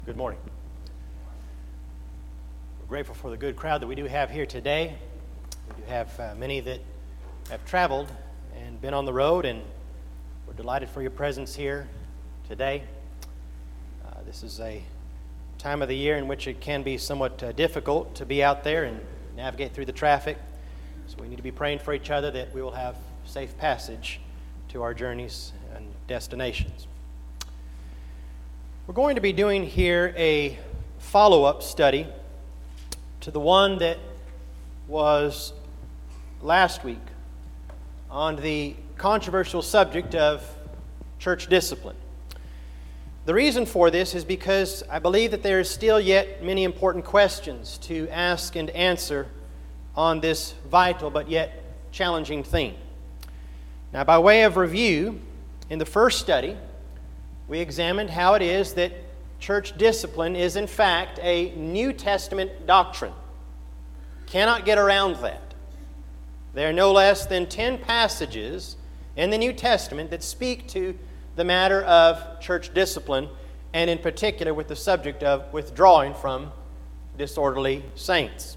Good morning. We're grateful for the good crowd that we do have here today. We do have many that have traveled and been on the road, and we're delighted for your presence here today. This is a time of the year in which it can be somewhat difficult to be out there and navigate through the traffic. So we need to be praying for each other that we will have safe passage to our journeys and destinations. We're going to be doing here a follow-up study to the one that was last week on the controversial subject of church discipline. The reason for this is because I believe that there is still yet many important questions to ask and answer on this vital but yet challenging theme. Now, by way of review, in the first study, we examined how it is that church discipline is in fact a New Testament doctrine. Cannot get around that. There are no less than 10 passages in the New Testament that speak to the matter of church discipline, and in particular with the subject of withdrawing from disorderly saints.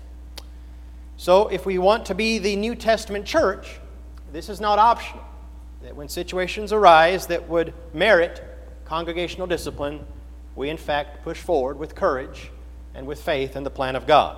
So if we want to be the New Testament church, this is not optional. That when situations arise that would merit congregational discipline, we in fact push forward with courage and with faith in the plan of God.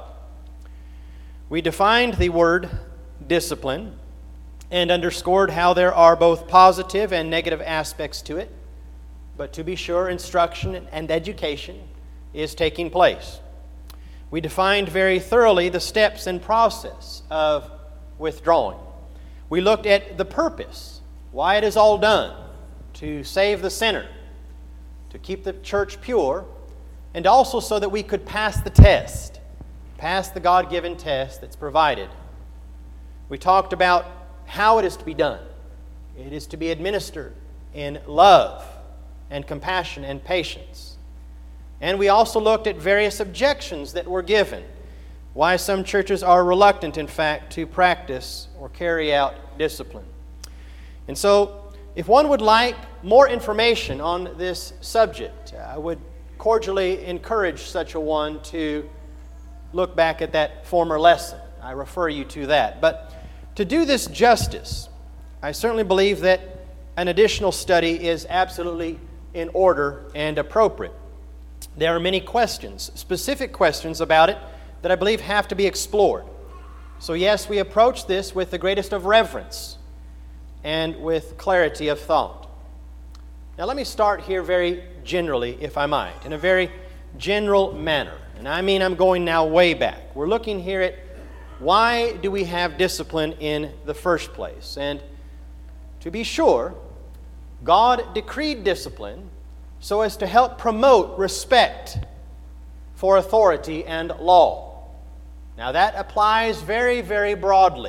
We defined the word discipline and underscored how there are both positive and negative aspects to it, but to be sure, instruction and education is taking place. We defined very thoroughly the steps and process of withdrawing. We looked at the purpose, why it is all done, to save the sinner, to keep the church pure, and also so that we could pass the test, pass the God-given test that's provided. We talked about how it is to be done. It is to be administered in love and compassion and patience. And we also looked at various objections that were given, why some churches are reluctant, in fact, to practice or carry out discipline. And so, if one would like more information on this subject, I would cordially encourage such a one to look back at that former lesson. I refer you to that. But to do this justice, I certainly believe that an additional study is absolutely in order and appropriate. There are many questions, specific questions about it, that I believe have to be explored. So yes, we approach this with the greatest of reverence and with clarity of thought. Now let me start here very generally, if I might, in a very general manner. And I mean I'm going now way back. We're looking here at why do we have discipline in the first place? And to be sure, God decreed discipline so as to help promote respect for authority and law. Now that applies very, very broadly.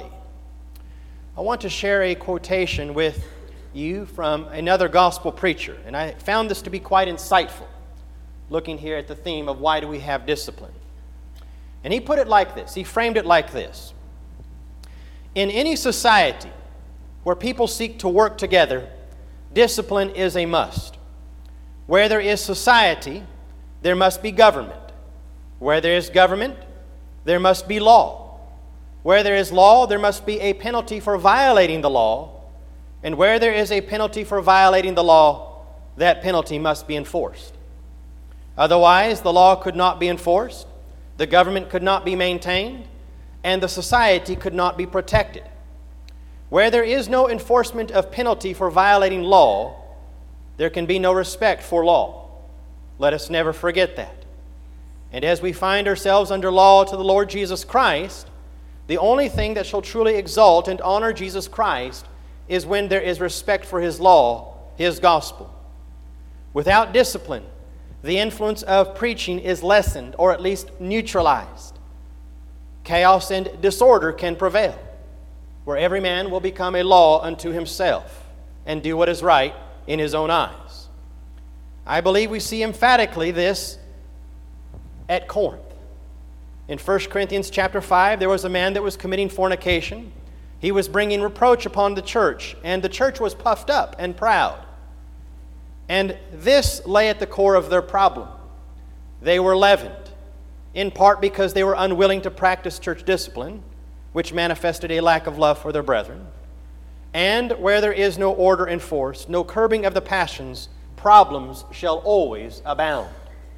I want to share a quotation with you from another gospel preacher, and I found this to be quite insightful, looking here at the theme of why do we have discipline. And he put it like this, he framed it like this: in any society where people seek to work together, discipline is a must. Where there is society, there must be government. Where there is government, there must be law. Where there is law, there must be a penalty for violating the law. And where there is a penalty for violating the law, that penalty must be enforced. Otherwise, the law could not be enforced, the government could not be maintained, and the society could not be protected. Where there is no enforcement of penalty for violating law, there can be no respect for law. Let us never forget that. And as we find ourselves under law to the Lord Jesus Christ, the only thing that shall truly exalt and honor Jesus Christ is when there is respect for His law, His gospel. Without discipline, the influence of preaching is lessened or at least neutralized. Chaos and disorder can prevail, where every man will become a law unto himself and do what is right in his own eyes. I believe we see emphatically this at Corinth. In 1 Corinthians chapter 5, there was a man that was committing fornication. He was bringing reproach upon the church, and the church was puffed up and proud. And this lay at the core of their problem. They were leavened, in part because they were unwilling to practice church discipline, which manifested a lack of love for their brethren. And where there is no order enforced, no curbing of the passions, problems shall always abound.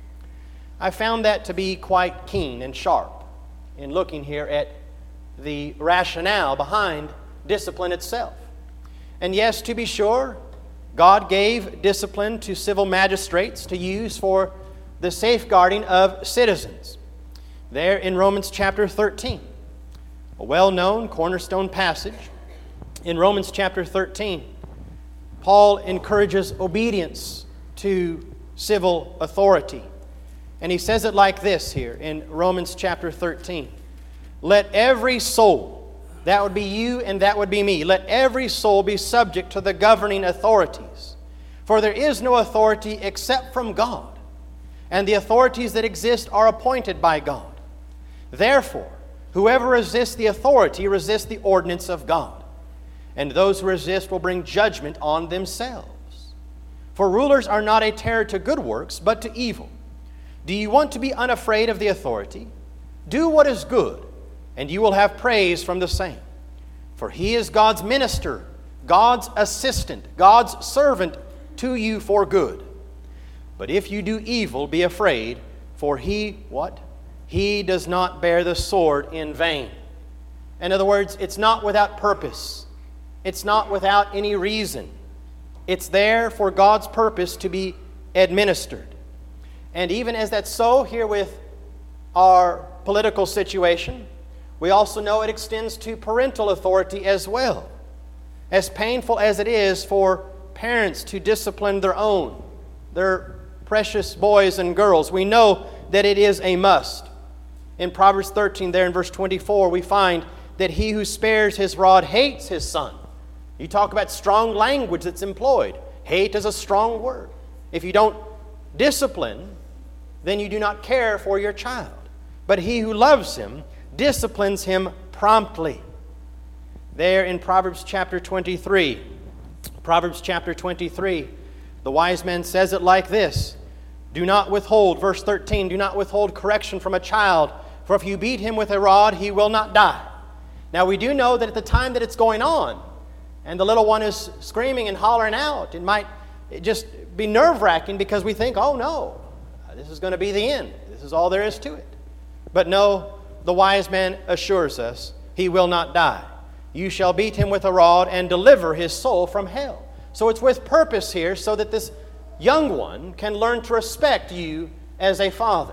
I found that to be quite keen and sharp in looking here at the rationale behind discipline itself. And yes, to be sure, God gave discipline to civil magistrates to use for the safeguarding of citizens. There in Romans chapter 13, a well-known cornerstone passage. In Romans chapter 13, Paul encourages obedience to civil authority. And he says it like this here in Romans chapter 13. Let every soul, that would be you and that would be me, let every soul be subject to the governing authorities. For there is no authority except from God, and the authorities that exist are appointed by God. Therefore, whoever resists the authority resists the ordinance of God, and those who resist will bring judgment on themselves. For rulers are not a terror to good works, but to evil. Do you want to be unafraid of the authority? Do what is good, and you will have praise from the same. For he is God's minister, God's assistant, God's servant to you for good. But if you do evil, be afraid, for he, what? He does not bear the sword in vain. In other words, it's not without purpose. It's not without any reason. It's there for God's purpose to be administered. And even as that's so here with our political situation, we also know it extends to parental authority as well. As painful as it is for parents to discipline their precious boys and girls, we know that it is a must. In Proverbs 13, there in verse 24, we find that he who spares his rod hates his son. You talk about strong language that's employed. Hate is a strong word. If you don't discipline, then you do not care for your child. But he who loves him disciplines him promptly. There in Proverbs chapter 23, the wise man says it like this. Do not withhold, verse 13, do not withhold correction from a child, for if you beat him with a rod, he will not die. Now we do know that at the time that it's going on, and the little one is screaming and hollering out, it might just be nerve-wracking because we think, oh no, this is going to be the end. This is all there is to it. But no, the wise man assures us, he will not die. You shall beat him with a rod and deliver his soul from hell. So it's with purpose here so that this young one can learn to respect you as a father.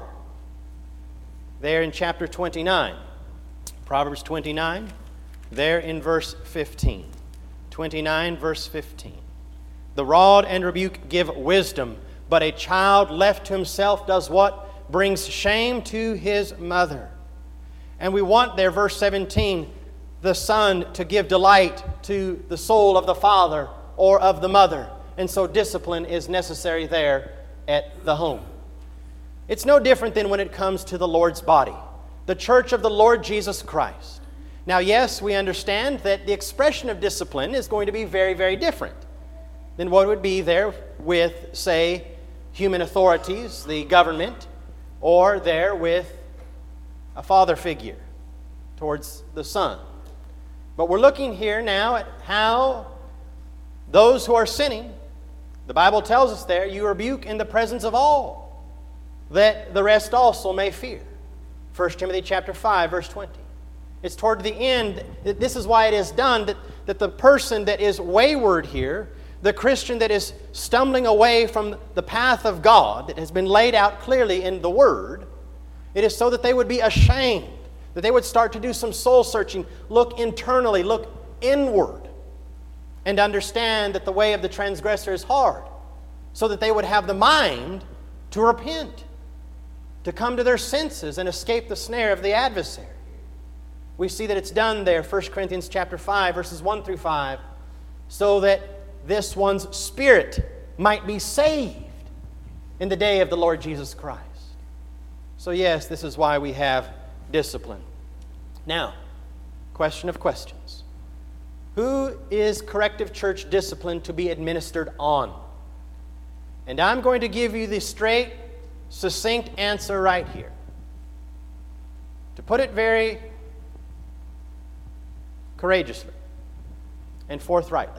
There in chapter 29, Proverbs 29, there in verse 15. 29, verse 15. The rod and rebuke give wisdom, but a child left to himself does what? Brings shame to his mother. And we want there, verse 17, the son to give delight to the soul of the father or of the mother. And so discipline is necessary there at the home. It's no different than when it comes to the Lord's body, the church of the Lord Jesus Christ. Now, yes, we understand that the expression of discipline is going to be very, very different than what would be there with, say, human authorities, the government, or there with a father figure towards the son. But we're looking here now at how those who are sinning, the Bible tells us there, you rebuke in the presence of all, that the rest also may fear. 1 Timothy chapter 5, verse 20. It's toward the end, this is why it is done, that the person that is wayward here, the Christian that is stumbling away from the path of God that has been laid out clearly in the Word, it is so that they would be ashamed, that they would start to do some soul searching, look internally, look inward, and understand that the way of the transgressor is hard, so that they would have the mind to repent, to come to their senses and escape the snare of the adversary. We see that it's done there, 1 Corinthians chapter 5, verses 1 through 5, so that this one's spirit might be saved in the day of the Lord Jesus Christ. So yes, this is why we have discipline. Now, question of questions. Who is corrective church discipline to be administered on? And I'm going to give you the straight succinct answer right here. To put it very courageously and forthrightly,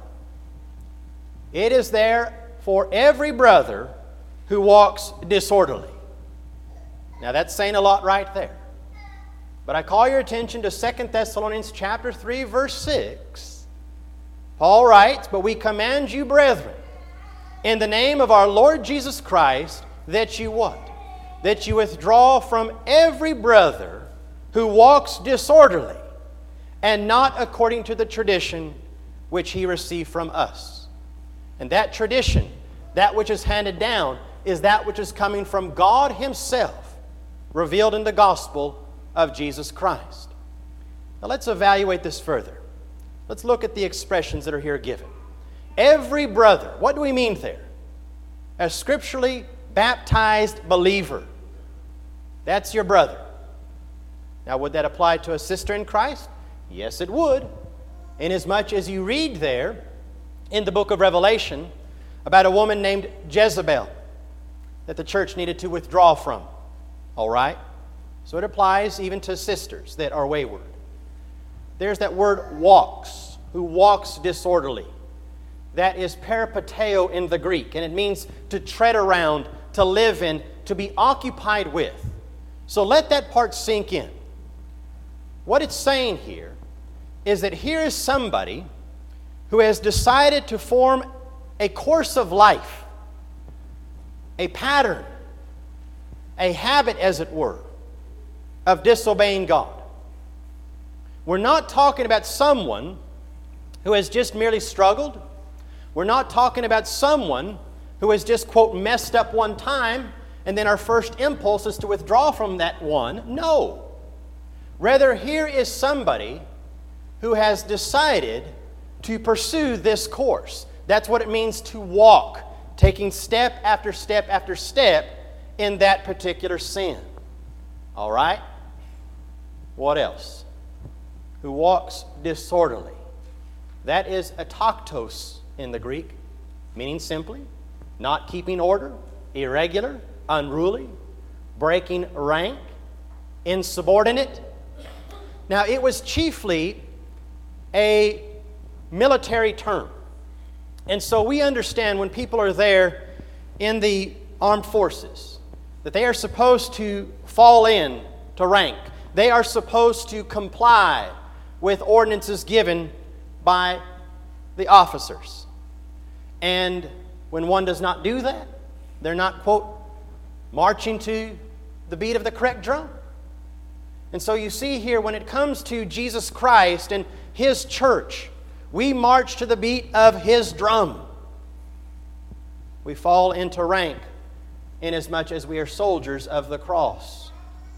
it is there for every brother who walks disorderly. Now that's saying a lot right there. But I call your attention to 2 Thessalonians chapter 3, verse 6. Paul writes, "But we command you, brethren, in the name of our Lord Jesus Christ, that you what? That you withdraw from every brother who walks disorderly, and not according to the tradition which he received from us." And that tradition, that which is handed down, is that which is coming from God Himself, revealed in the gospel of Jesus Christ. Now let's evaluate this further. Let's look at the expressions that are here given. Every brother, what do we mean there? A scripturally baptized believer. That's your brother. Now would that apply to a sister in Christ? Yes, it would. Inasmuch as you read there in the book of Revelation about a woman named Jezebel that the church needed to withdraw from. All right? So it applies even to sisters that are wayward. There's that word walks, who walks disorderly. That is peripateo in the Greek, and it means to tread around, to live in, to be occupied with. So let that part sink in. What it's saying here is that here is somebody who has decided to form a course of life, a pattern, a habit, as it were, of disobeying God. We're not talking about someone who has just merely struggled. We're not talking about someone who has just, quote, messed up one time, and then our first impulse is to withdraw from that one. No. Rather, here is somebody who has decided to pursue this course. That's what it means to walk, taking step after step after step in that particular sin. All right? What else? Who walks disorderly. That is ataktos in the Greek, meaning simply not keeping order, irregular, unruly, breaking rank, insubordinate. Now, it was chiefly a military term. And so we understand when people are there in the armed forces that they are supposed to fall in to rank. They are supposed to comply with ordinances given by the officers. And when one does not do that, they're not, quote, marching to the beat of the correct drum. And so you see here, when it comes to Jesus Christ and His church, we march to the beat of His drum. We fall into rank inasmuch as we are soldiers of the cross.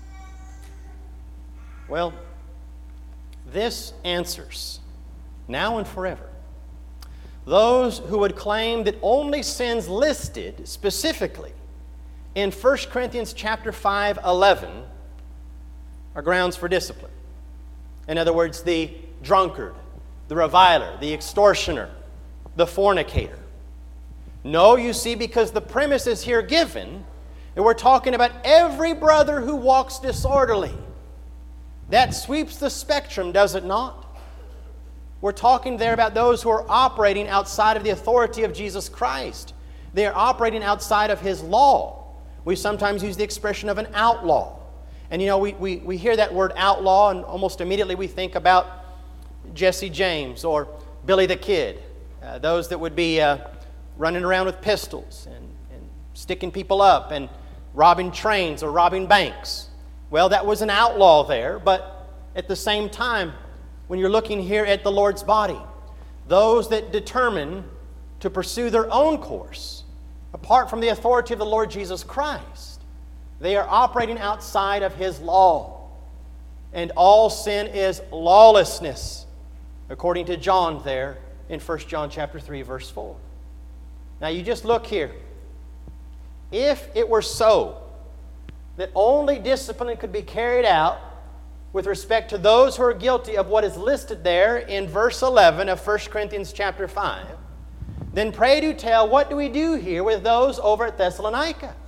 Well, this answers, now and forever, those who would claim that only sins listed specifically in 1 Corinthians chapter 5:11 are grounds for discipline. In other words, the drunkard, the reviler, the extortioner, the fornicator. No, you see, because the premise is here given, and we're talking about every brother who walks disorderly. That sweeps the spectrum, does it not? We're talking there about those who are operating outside of the authority of Jesus Christ. They are operating outside of His law. We sometimes use the expression of an outlaw. And you know, we hear that word outlaw, and almost immediately we think about Jesse James or Billy the Kid. Those that would be running around with pistols and sticking people up and robbing trains or robbing banks. Well, that was an outlaw there, but at the same time, when you're looking here at the Lord's body, those that determine to pursue their own course, apart from the authority of the Lord Jesus Christ, they are operating outside of His law. And all sin is lawlessness, according to John there in 1 John chapter 3, verse 4. Now you just look here. If it were so that only discipline could be carried out with respect to those who are guilty of what is listed there in verse 11 of 1 Corinthians chapter 5, then pray do tell, what do we do here with those over at Thessalonica?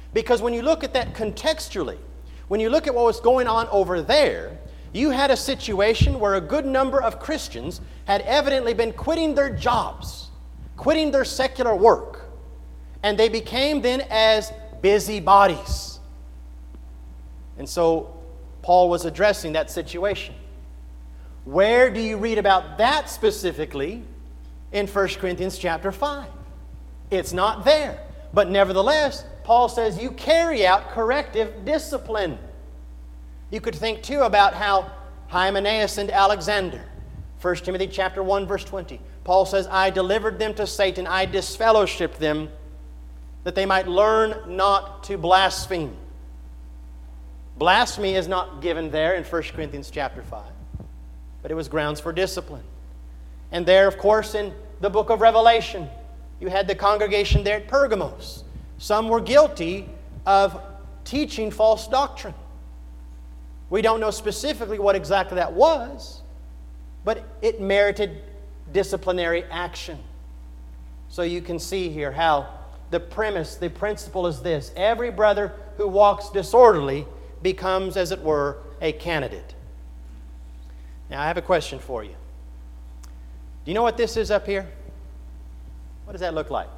Because when you look at that contextually, when you look at what was going on over there, you had a situation where a good number of Christians had evidently been quitting their jobs, quitting their secular work, and they became then as busybodies. And so Paul was addressing that situation. Where do you read about that specifically in 1 Corinthians chapter 5? It's not there. But nevertheless, Paul says you carry out corrective discipline. You could think too about how Hymenaeus and Alexander, 1 Timothy chapter 1 verse 20. Paul says, I delivered them to Satan, I disfellowshipped them, that they might learn not to blaspheme. Blasphemy is not given there in 1 Corinthians chapter 5, but it was grounds for discipline. And there, of course, in the book of Revelation, you had the congregation there at Pergamos. Some were guilty of teaching false doctrine. We don't know specifically what exactly that was, but it merited disciplinary action. So you can see here how the principle is this. Every brother who walks disorderly becomes, as it were, a candidate. Now, I have a question for you. Do you know what this is up here? What does that look like?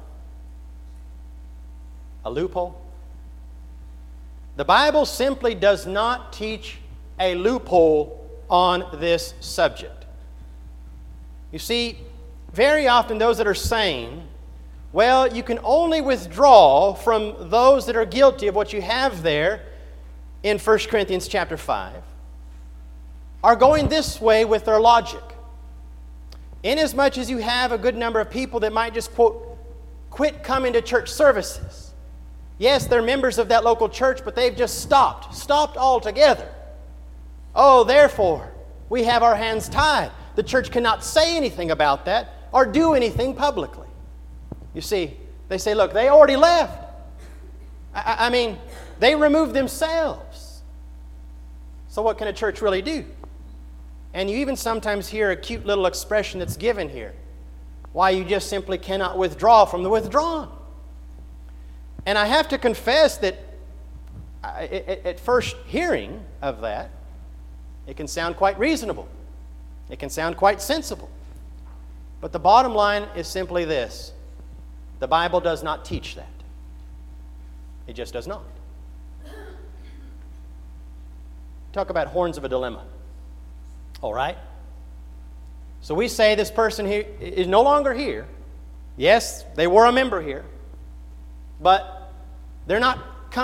A loophole? The Bible simply does not teach a loophole on this subject. You see, very often those that are saying, well, you can only withdraw from those that are guilty of what you have there in 1 Corinthians chapter 5, are going this way with their logic. Inasmuch as you have a good number of people that might just, quote, quit coming to church services. Yes, they're members of that local church, but they've just stopped altogether. Oh, therefore, we have our hands tied. The church cannot say anything about that or do anything publicly. You see, they say, look, they already left. I mean, they removed themselves. So what can a church really do? And you even sometimes hear a cute little expression that's given here. Why you just simply cannot withdraw from the withdrawn. And I have to confess that at first hearing of that, it can sound quite reasonable. It can sound quite sensible. But the bottom line is simply this. The Bible does not teach that. It just does not. Talk about horns of a dilemma. All right? So we say this person here is no longer here. Yes, they were a member here. But they're not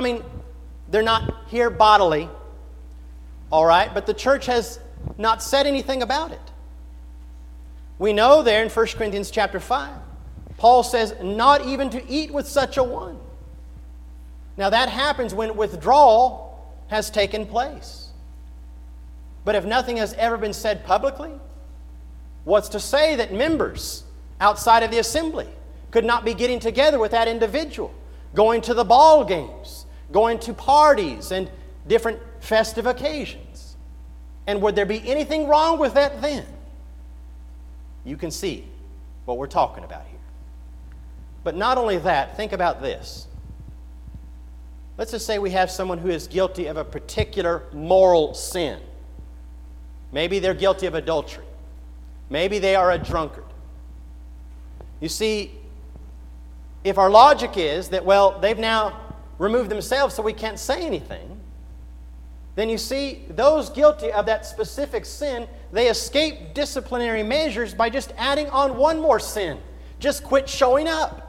here bodily. All right? But the church has not said anything about it. We know there in 1 Corinthians chapter 5, Paul says, not even to eat with such a one. Now that happens when withdrawal has taken place. But if nothing has ever been said publicly, what's to say that members outside of the assembly could not be getting together with that individual, going to the ball games, going to parties and different festive occasions? And would there be anything wrong with that then? You can see what we're talking about here. But not only that, think about this. Let's just say we have someone who is guilty of a particular moral sin. Maybe they're guilty of adultery. Maybe they are a drunkard. You see, if our logic is that, well, they've now removed themselves so we can't say anything, then you see, those guilty of that specific sin, they escape disciplinary measures by just adding on one more sin. Just quit showing up.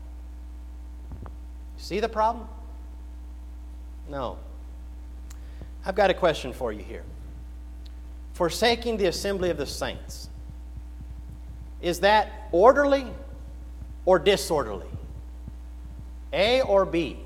See the problem? No. I've got a question for you here. Forsaking the assembly of the saints, is that orderly or disorderly? A or B?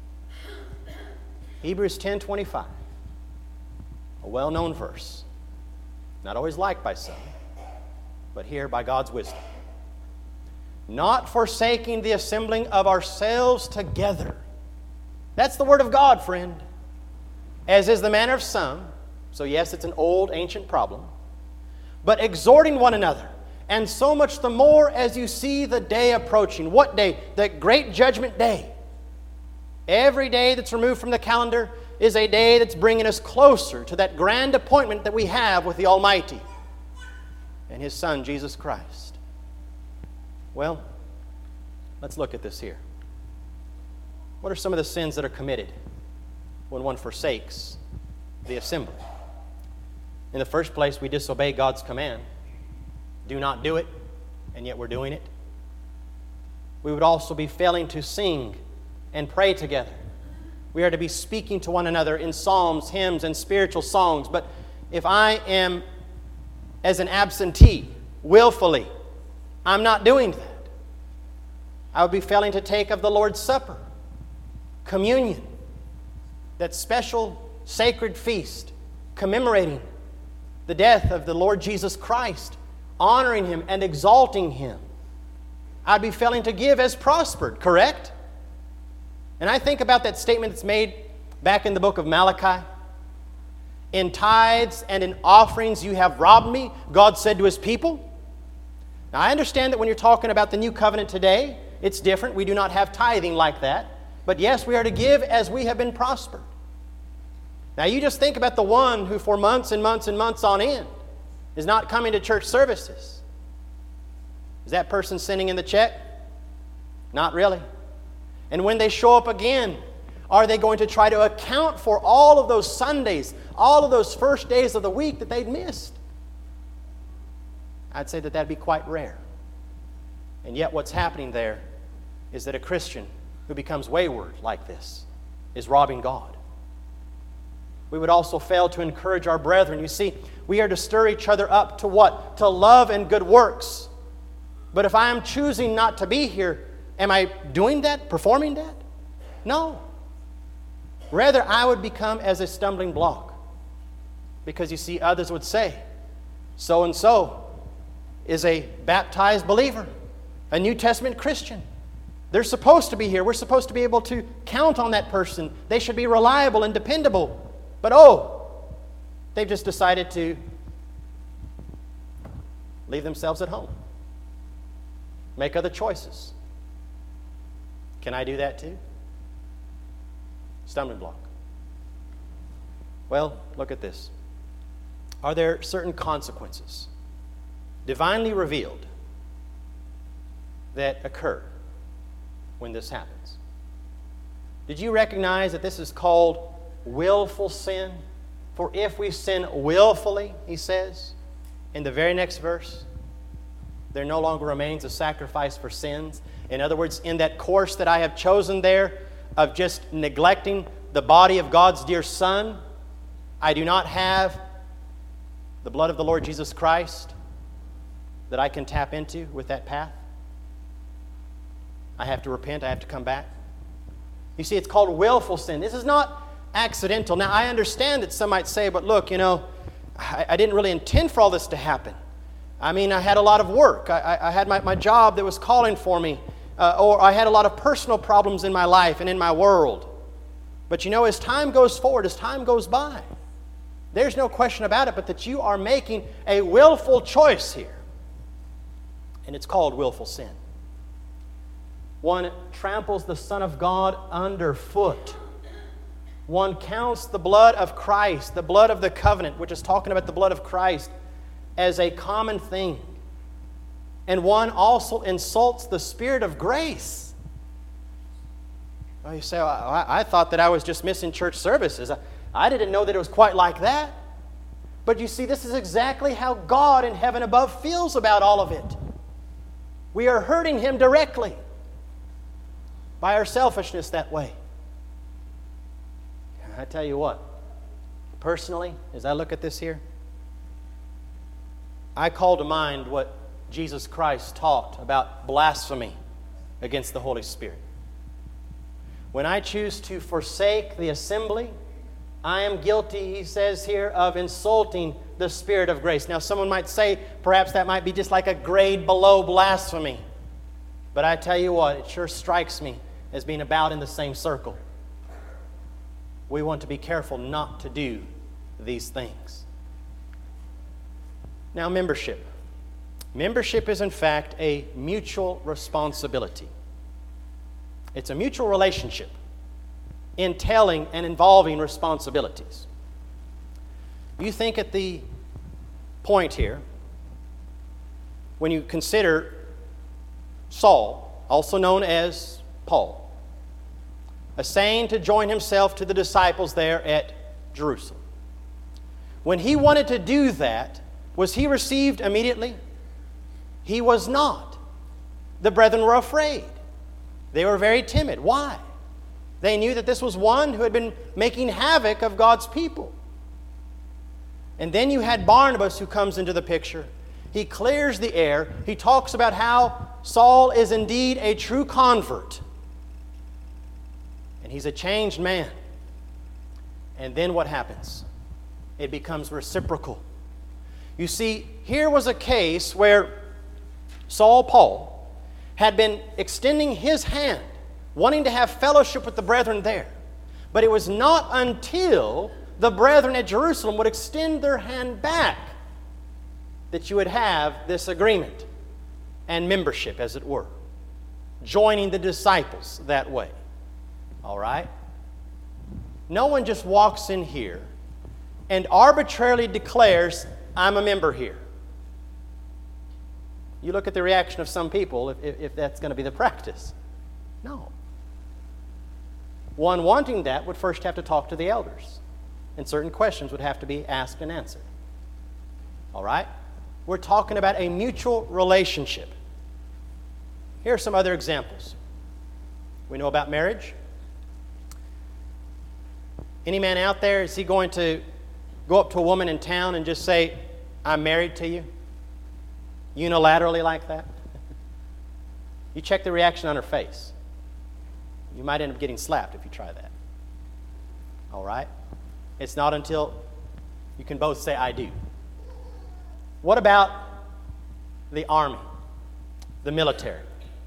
Hebrews 10:25, a well-known verse, not always liked by some, but here by God's wisdom. Not forsaking the assembling of ourselves together. That's the word of God, friend. As is the manner of some. So yes, it's an old, ancient problem. But exhorting one another, and so much the more as you see the day approaching. What day? The great judgment day. Every day that's removed from the calendar is a day that's bringing us closer to that grand appointment that we have with the Almighty and His Son, Jesus Christ. Well, let's look at this here. What are some of the sins that are committed when one forsakes the assembly? In the first place, we disobey God's command. Do not do it, and yet we're doing it. We would also be failing to sing and pray together. We are to be speaking to one another in psalms, hymns, and spiritual songs. But if I am as an absentee, willfully, I'm not doing that. I would be failing to take of the Lord's Supper, communion, that special sacred feast commemorating the death of the Lord Jesus Christ, honoring Him and exalting Him. I'd be failing to give as prospered, correct? And I think about that statement that's made back in the book of Malachi. In tithes and in offerings you have robbed me, God said to His people. Now I understand that when you're talking about the new covenant today, it's different. We do not have tithing like that. But yes, we are to give as we have been prospered. Now you just think about the one who for months and months and months on end is not coming to church services. Is that person sending in the check? Not really. And when they show up again, are they going to try to account for all of those Sundays, all of those first days of the week that they'd missed? I'd say that that'd be quite rare. And yet what's happening there is that a Christian who becomes wayward like this is robbing God. We would also fail to encourage our brethren. You see, we are to stir each other up to what? To love and good works. But if I am choosing not to be here, am I doing that, performing that? No. Rather, I would become as a stumbling block. Because you see, others would say, so-and-so is a baptized believer, a New Testament Christian. They're supposed to be here. We're supposed to be able to count on that person. They should be reliable and dependable. But they've just decided to leave themselves at home. Make other choices. Can I do that too? Stumbling block. Well, look at this. Are there certain consequences, divinely revealed, that occur when this happens? Did you recognize that this is called willful sin? For if we sin willfully, he says, in the very next verse, there no longer remains a sacrifice for sins. In other words, in that course that I have chosen there of just neglecting the body of God's dear Son, I do not have the blood of the Lord Jesus Christ that I can tap into with that path. I have to repent. I have to come back. You see, it's called willful sin. This is not accidental. Now, I understand that some might say, but look, I didn't really intend for all this to happen. I mean, I had a lot of work. I had my job that was calling for me. Or I had a lot of personal problems in my life and in my world. But as time goes forward, as time goes by, there's no question about it, but that you are making a willful choice here. And it's called willful sin. One tramples the Son of God underfoot. One counts the blood of Christ, the blood of the covenant, which is talking about the blood of Christ, as a common thing. And one also insults the Spirit of grace. Well, you say, I thought that I was just missing church services. I didn't know that it was quite like that. But you see, this is exactly how God in heaven above feels about all of it. We are hurting Him directly by our selfishness that way. I tell you what, personally, as I look at this here, I call to mind what Jesus Christ taught about blasphemy against the Holy Spirit. When I choose to forsake the assembly, I am guilty, he says here, of insulting the Spirit of grace. Now, someone might say, perhaps that might be just like a grade below blasphemy. But I tell you what, it sure strikes me as being about in the same circle. We want to be careful not to do these things. Now, membership. Membership is, in fact, a mutual responsibility. It's a mutual relationship. entailing and involving responsibilities. You think at the point here, when you consider Saul, also known as Paul, essaying to join himself to the disciples there at Jerusalem. When he wanted to do that, was he received immediately? He was not. The brethren were afraid. They were very timid. Why? They knew that this was one who had been making havoc of God's people. And then you had Barnabas who comes into the picture. He clears the air. He talks about how Saul is indeed a true convert. And he's a changed man. And then what happens? It becomes reciprocal. You see, here was a case where Paul, had been extending his hand, wanting to have fellowship with the brethren there. But it was not until the brethren at Jerusalem would extend their hand back that you would have this agreement and membership, as it were, joining the disciples that way. All right? No one just walks in here and arbitrarily declares, I'm a member here. You look at the reaction of some people if that's going to be the practice. No. One wanting that would first have to talk to the elders, and certain questions would have to be asked and answered. All right? We're talking about a mutual relationship. Here are some other examples. We know about marriage. Any man out there, is he going to go up to a woman in town and just say, I'm married to you? Unilaterally like that? You check the reaction on her face. You might end up getting slapped if you try that. All right? It's not until you can both say, I do. What about the army, the military?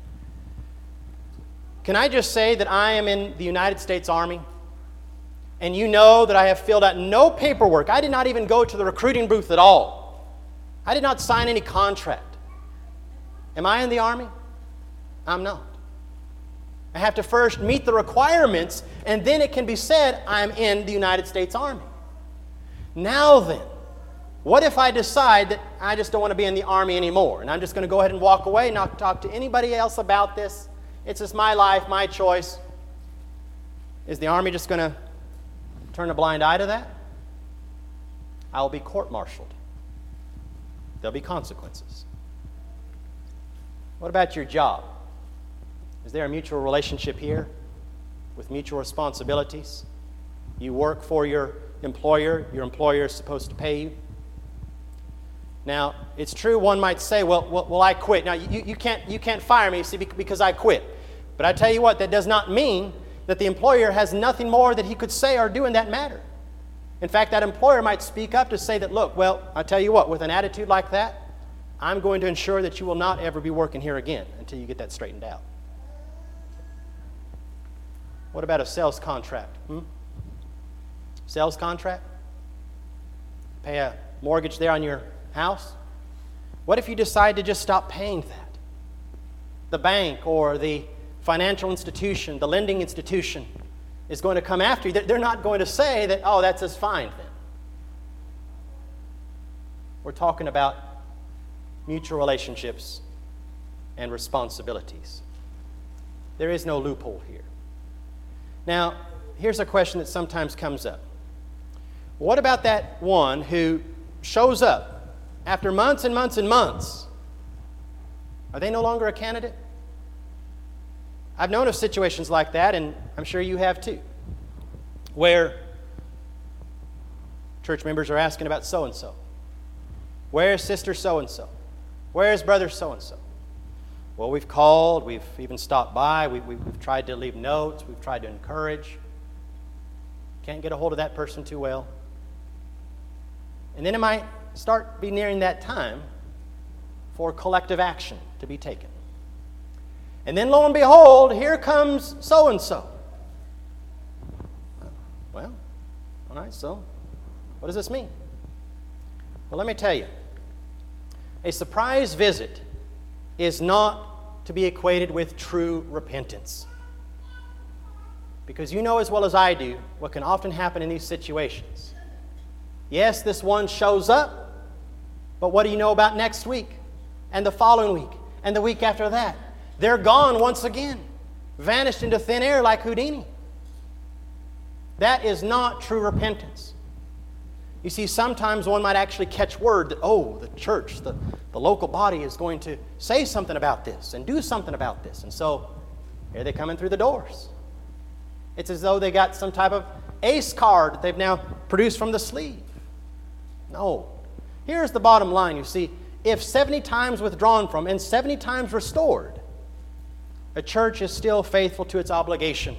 Can I just say that I am in the United States Army, and you know that I have filled out no paperwork. I did not even go to the recruiting booth at all. I did not sign any contract. Am I in the Army? I'm not. I have to first meet the requirements, and then it can be said I'm in the United States Army. Now then, what if I decide that I just don't want to be in the Army anymore, and I'm just going to go ahead and walk away, not talk to anybody else about this? It's just my life, my choice. Is the Army just going to turn a blind eye to that? I will be court-martialed. There'll be consequences. What about your job? Is there a mutual relationship here with mutual responsibilities? You work for your employer is supposed to pay you. Now, it's true one might say, well, I quit. Now, you can't fire me, see, because I quit. But I tell you what, that does not mean that the employer has nothing more that he could say or do in that matter. In fact, that employer might speak up to say that, look, well, I tell you what, with an attitude like that, I'm going to ensure that you will not ever be working here again until you get that straightened out. What about a sales contract? Sales contract? Pay a mortgage there on your house? What if you decide to just stop paying that? The bank or the financial institution, the lending institution, is going to come after you. They're not going to say that, oh, that's just fine then. We're talking about mutual relationships and responsibilities. There is no loophole here. Now, here's a question that sometimes comes up. What about that one who shows up after months and months and months? Are they no longer a candidate? I've known of situations like that, and I'm sure you have too, where church members are asking about so-and-so. Where is sister so-and-so? Where is brother so-and-so? Well, we've called, we've even stopped by, we've tried to leave notes, we've tried to encourage. Can't get a hold of that person too well. And then it might be nearing that time for collective action to be taken. And then lo and behold, here comes so-and-so. Well, all right, so what does this mean? Well, let me tell you. A surprise visit is not to be equated with true repentance. Because you know as well as I do what can often happen in these situations. Yes, this one shows up, but what do you know about next week, and the following week, and the week after that? They're gone once again, vanished into thin air like Houdini. That is not true repentance. You see, sometimes one might actually catch word that, oh, the church, the local body is going to say something about this and do something about this. And so here they come in through the doors. It's as though they got some type of ace card that they've now produced from the sleeve. No. Here's the bottom line, you see. If 70 times withdrawn from and 70 times restored, a church is still faithful to its obligation.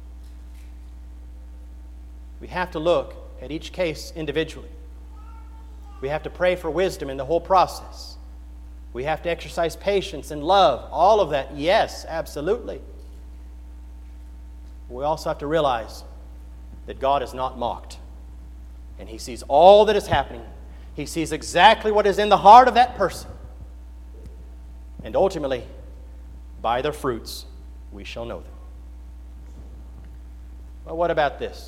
We have to look at each case individually. We have to pray for wisdom in the whole process. We have to exercise patience and love. All of that, yes, absolutely. We also have to realize that God is not mocked. And He sees all that is happening. He sees exactly what is in the heart of that person. And ultimately, by their fruits, we shall know them. Well, what about this?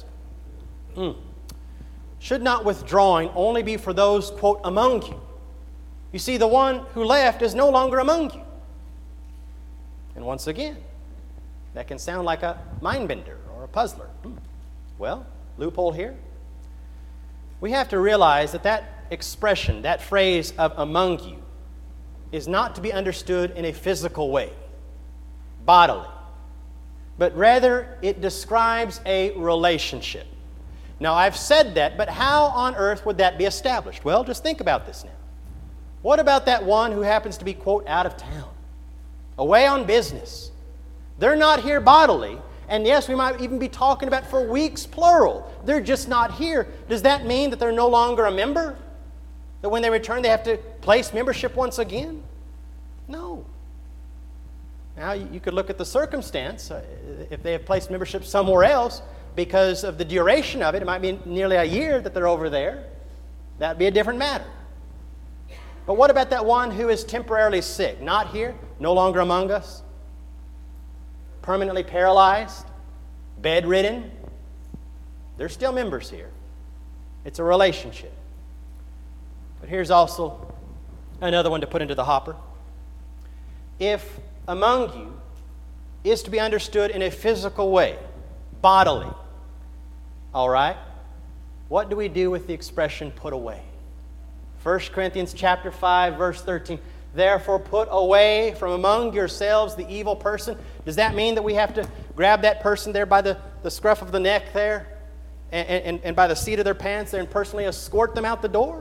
Should not withdrawing only be for those, quote, among you? You see, the one who left is no longer among you. And once again, that can sound like a mind bender or a puzzler. Well, loophole here. We have to realize that that expression, that phrase of among you, is not to be understood in a physical way, bodily, but rather it describes a relationship. Now, I've said that, but how on earth would that be established? Well, just think about this now. What about that one who happens to be, quote, out of town, away on business? They're not here bodily, and yes, we might even be talking about for weeks, plural. They're just not here. Does that mean that they're no longer a member? That when they return, they have to place membership once again? No. Now, you could look at the circumstance. If they have placed membership somewhere else, because of the duration of it, it might be nearly a year that they're over there. That would be a different matter. But what about that one who is temporarily sick? Not here, no longer among us, permanently paralyzed, bedridden? They're still members here. It's a relationship. But here's also another one to put into the hopper. If among you is to be understood in a physical way, bodily, all right, what do we do with the expression put away? 1 Corinthians chapter 5, verse 13. Therefore put away from among yourselves the evil person. Does that mean that we have to grab that person there by the scruff of the neck there and by the seat of their pants there and personally escort them out the door?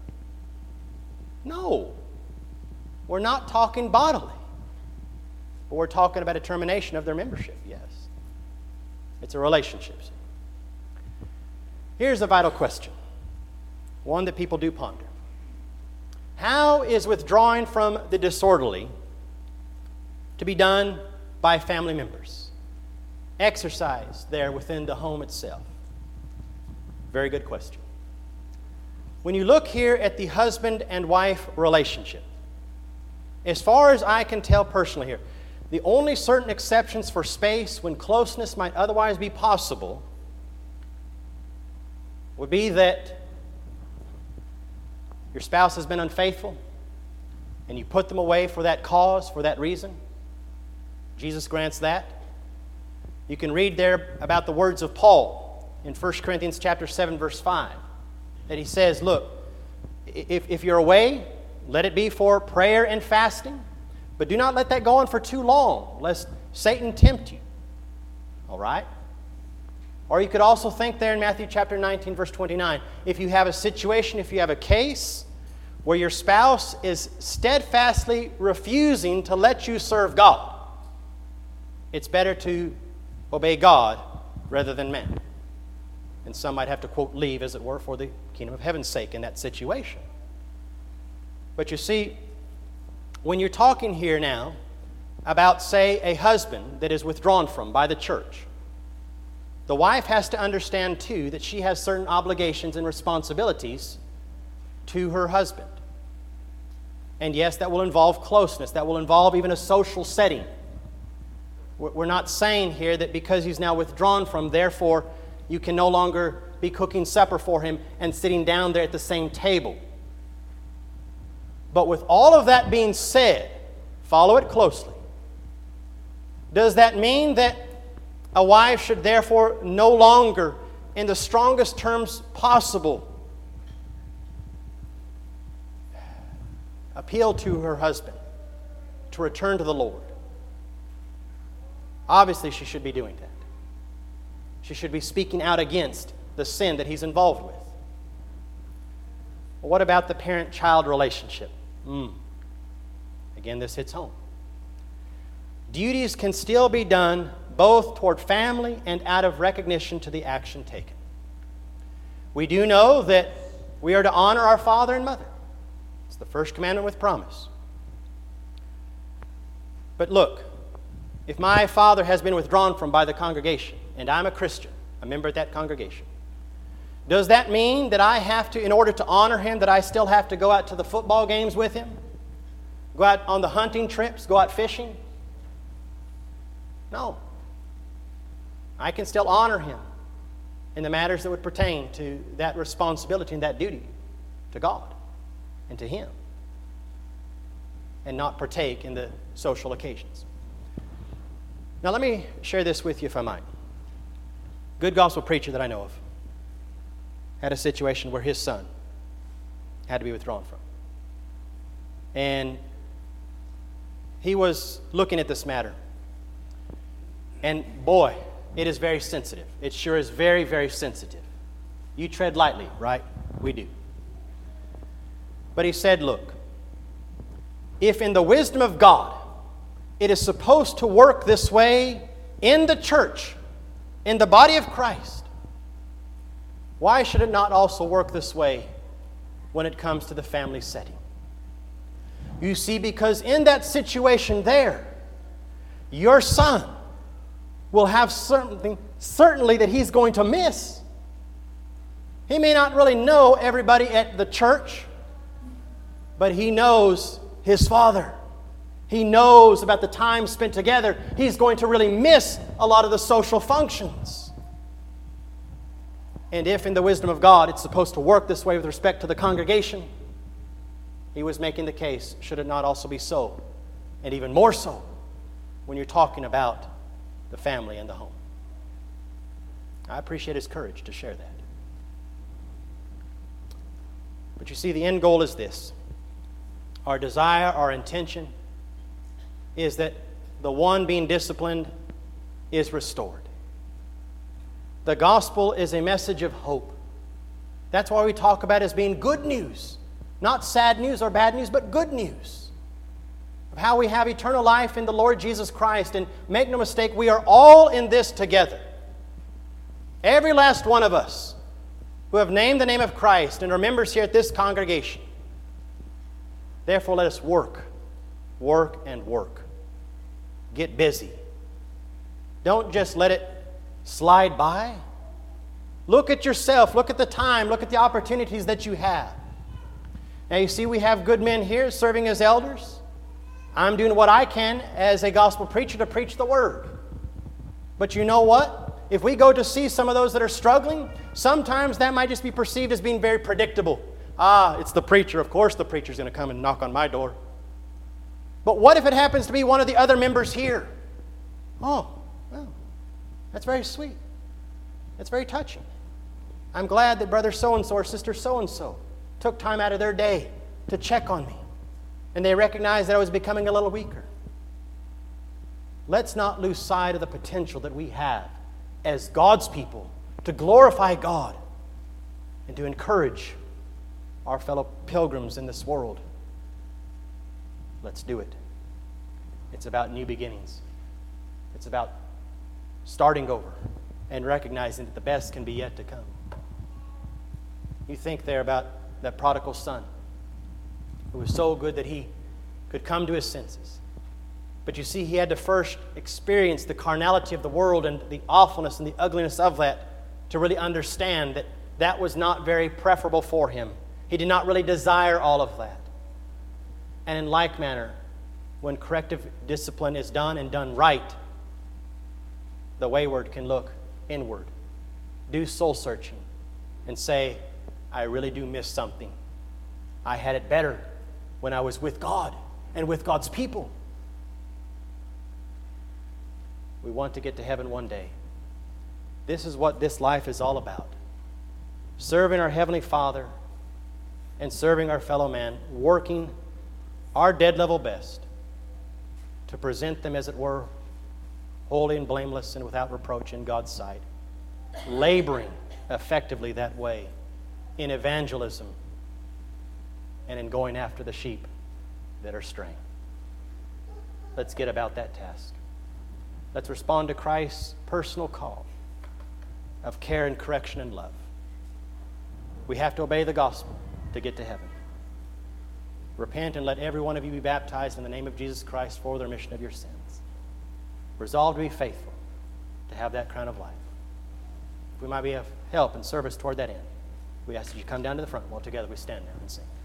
No. We're not talking bodily. But we're talking about a termination of their membership, yes. It's a relationship. Here's a vital question, one that people do ponder. How is withdrawing from the disorderly to be done by family members? Exercised there within the home itself? Very good question. When you look here at the husband and wife relationship, as far as I can tell personally here, the only certain exceptions for space when closeness might otherwise be possible would be that your spouse has been unfaithful and you put them away for that cause, for that reason. Jesus grants that. You can read there about the words of Paul in 1 Corinthians chapter 7, verse 5, that he says, look, if you're away, let it be for prayer and fasting, but do not let that go on for too long, lest Satan tempt you. All right? Or you could also think there in Matthew chapter 19, verse 29, if you have a situation, if you have a case where your spouse is steadfastly refusing to let you serve God, it's better to obey God rather than man. And some might have to, quote, leave, as it were, for the kingdom of heaven's sake in that situation. But you see, when you're talking here now about, say, a husband that is withdrawn from by the church, the wife has to understand, too, that she has certain obligations and responsibilities to her husband. And yes, that will involve closeness. That will involve even a social setting. We're not saying here that because he's now withdrawn from, therefore, you can no longer be cooking supper for him and sitting down there at the same table. But with all of that being said, follow it closely. Does that mean that a wife should therefore no longer, in the strongest terms possible, appeal to her husband to return to the Lord? Obviously, she should be doing that. She should be speaking out against the sin that he's involved with. Well, what about the parent-child relationship? Again, this hits home. Duties can still be done both toward family and out of recognition to the action taken. We do know that we are to honor our father and mother. It's the first commandment with promise. But look, if my father has been withdrawn from by the congregation, and I'm a Christian, a member of that congregation, does that mean that I have to, in order to honor him, that I still have to go out to the football games with him? Go out on the hunting trips? Go out fishing? No. I can still honor him in the matters that would pertain to that responsibility and that duty to God and to him, and not partake in the social occasions. Now let me share this with you if I might. Good gospel preacher that I know of had a situation where his son had to be withdrawn from. And he was looking at this matter. And boy, it is very sensitive. It sure is very, very sensitive. You tread lightly, right? We do. But he said, look, if in the wisdom of God it is supposed to work this way in the church, in the body of Christ, why should it not also work this way when it comes to the family setting? You see, because in that situation there, your son will have something certainly that he's going to miss. He may not really know everybody at the church, but he knows his father. He knows about the time spent together. He's going to really miss a lot of the social functions. And if in the wisdom of God it's supposed to work this way with respect to the congregation, he was making the case, should it not also be so? And even more so when you're talking about the family and the home. I appreciate his courage to share that. But you see, the end goal is this. Our desire, our intention is that the one being disciplined is restored. The gospel is a message of hope. That's why we talk about it as being good news. Not sad news or bad news, but good news. Of how we have eternal life in the Lord Jesus Christ. And make no mistake, we are all in this together. Every last one of us who have named the name of Christ and are members here at this congregation. Therefore, let us work, and work. Get busy. Don't just let it slide by. Look at yourself. Look at the time. Look at the opportunities that you have. Now, you see, we have good men here serving as elders. I'm doing what I can as a gospel preacher to preach the word. But you know what? If we go to see some of those that are struggling, sometimes that might just be perceived as being very predictable. It's the preacher. Of course the preacher's going to come and knock on my door. But what if it happens to be one of the other members here? Oh, well, that's very sweet. That's very touching. I'm glad that brother so-and-so or sister so-and-so took time out of their day to check on me. And they recognized that I was becoming a little weaker. Let's not lose sight of the potential that we have as God's people to glorify God and to encourage our fellow pilgrims in this world. Let's do it. It's about new beginnings. It's about starting over and recognizing that the best can be yet to come. You think there about that prodigal son who was so good that he could come to his senses. But you see, he had to first experience the carnality of the world and the awfulness and the ugliness of that to really understand that that was not very preferable for him. He did not really desire all of that. And in like manner, when corrective discipline is done and done right, The wayward can look inward, do soul searching, and say, I really do miss something. I had it better when I was with God and with God's people. We want to get to heaven one day. This is what this life is all about. Serving our Heavenly Father and serving our fellow man, working our dead level best to present them, as it were, holy and blameless and without reproach in God's sight. Laboring effectively that way in evangelism and in going after the sheep that are straying. Let's get about that task. Let's respond to Christ's personal call of care and correction and love. We have to obey the gospel to get to heaven. Repent and let every one of you be baptized in the name of Jesus Christ for the remission of your sins. Resolve to be faithful to have that crown of life. If we might be of help and service toward that end, we ask that you come down to the front while together we stand now and sing.